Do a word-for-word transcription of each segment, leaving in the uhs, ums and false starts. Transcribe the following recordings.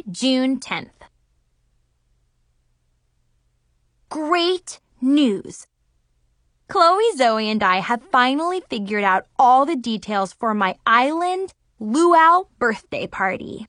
June tenth. Great news! Chloe, Zoe, and I have finally figured out all the details for my island luau birthday party.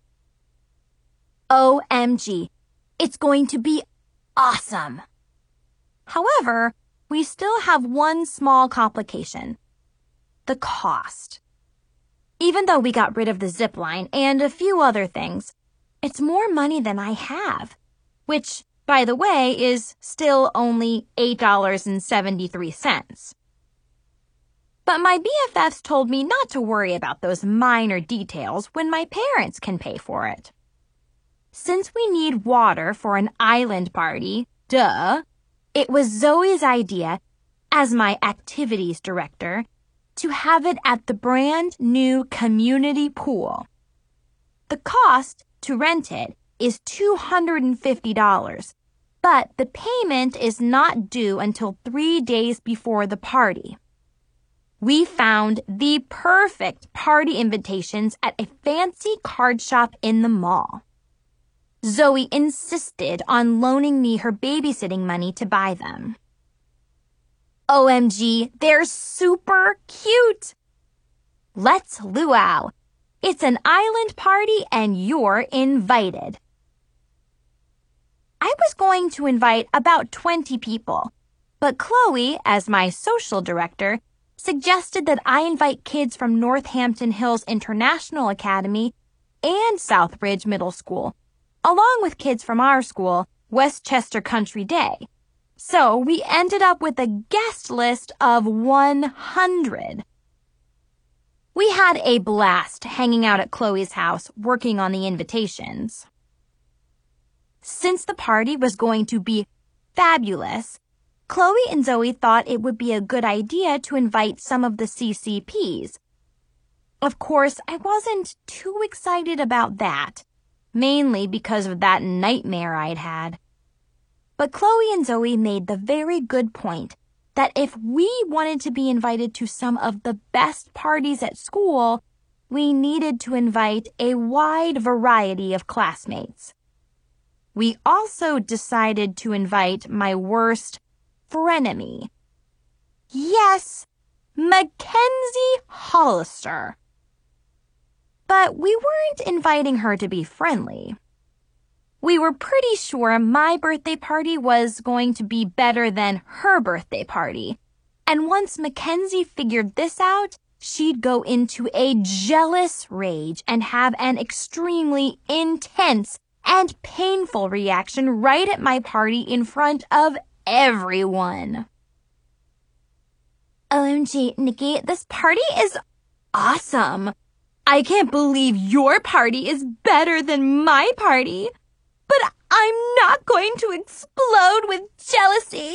O M G, it's going to be awesome! However, we still have one small complication. The cost. Even though we got rid of the zip line and a few other things, it's more money than I have, which, by the way, is still only eight dollars and seventy-three cents. But my B F Fs told me not to worry about those minor details when my parents can pay for it. Since we need water for an island party, duh, it was Zoe's idea, as my activities director, to have it at the brand new community pool. The cost to rent it is two hundred fifty dollars, but the payment is not due until three days before the party. We found the perfect party invitations at a fancy card shop in the mall. Zoe insisted on loaning me her babysitting money to buy them. O M G, they're super cute! Let's luau. It's an island party and you're invited. I was going to invite about twenty people, but Chloe, as my social director, suggested that I invite kids from Northampton Hills International Academy and Southbridge Middle School, along with kids from our school, Westchester Country Day. So we ended up with a guest list of one hundred. We had a blast hanging out at Chloe's house working on the invitations. Since the party was going to be fabulous, Chloe and Zoe thought it would be a good idea to invite some of the C C Ps. Of course, I wasn't too excited about that, mainly because of that nightmare I'd had. But Chloe and Zoe made the very good point that if we wanted to be invited to some of the best parties at school, we needed to invite a wide variety of classmates. We also decided to invite my worst frenemy. Yes, Mackenzie Hollister. But we weren't inviting her to be friendly. We were pretty sure my birthday party was going to be better than her birthday party. And once Mackenzie figured this out, she'd go into a jealous rage and have an extremely intense and painful reaction right at my party in front of everyone. O M G, Nikki, this party is awesome. I can't believe your party is better than my party. But I'm not going to explode with jealousy.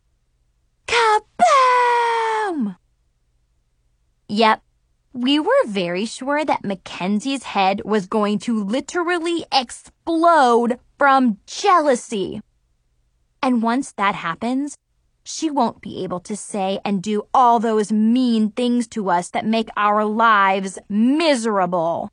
Kaboom! Yep, we were very sure that Mackenzie's head was going to literally explode from jealousy. And once that happens, she won't be able to say and do all those mean things to us that make our lives miserable.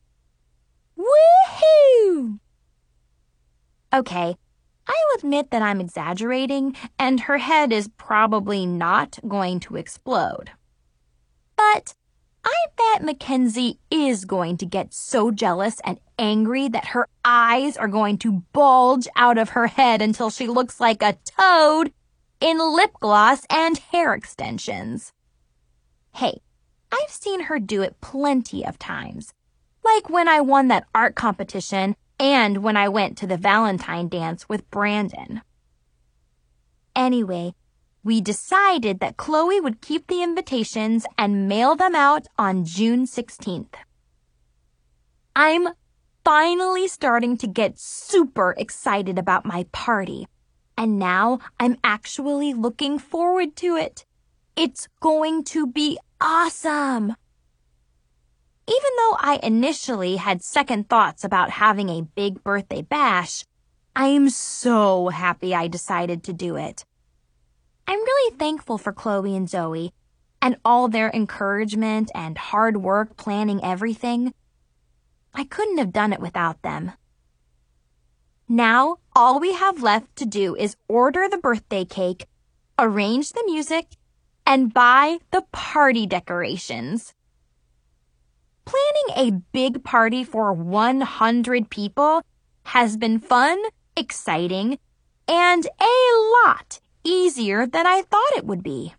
Woohoo! Okay, I'll admit that I'm exaggerating, and her head is probably not going to explode. But I bet Mackenzie is going to get so jealous and angry that her eyes are going to bulge out of her head until she looks like a toad in lip gloss and hair extensions. Hey, I've seen her do it plenty of times, like when I won that art competition and when I went to the Valentine dance with Brandon. Anyway, we decided that Chloe would keep the invitations and mail them out on June sixteenth. I'm finally starting to get super excited about my party, and now I'm actually looking forward to it. It's going to be awesome. Even though I initially had second thoughts about having a big birthday bash, I am so happy I decided to do it. I'm really thankful for Chloe and Zoe and all their encouragement and hard work planning everything. I couldn't have done it without them. Now, all we have left to do is order the birthday cake, arrange the music, and buy the party decorations. Planning a big party for one hundred people has been fun, exciting, and a lot easier than I thought it would be.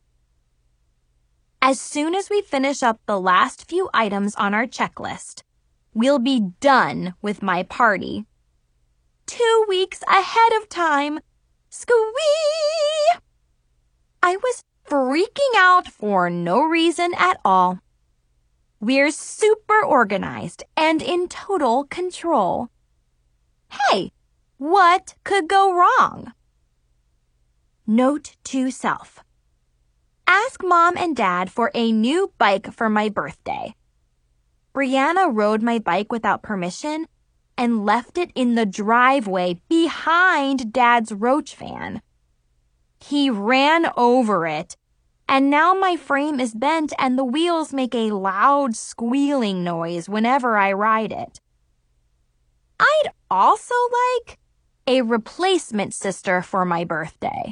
As soon as we finish up the last few items on our checklist, we'll be done with my party. Two weeks ahead of time. Squee! I was freaking out for no reason at all. We're super organized and in total control. Hey, what could go wrong? Note to self. Ask Mom and Dad for a new bike for my birthday. Brianna rode my bike without permission and left it in the driveway behind Dad's roach fan. He ran over it, and now my frame is bent and the wheels make a loud squealing noise whenever I ride it. I'd also like a replacement sister for my birthday.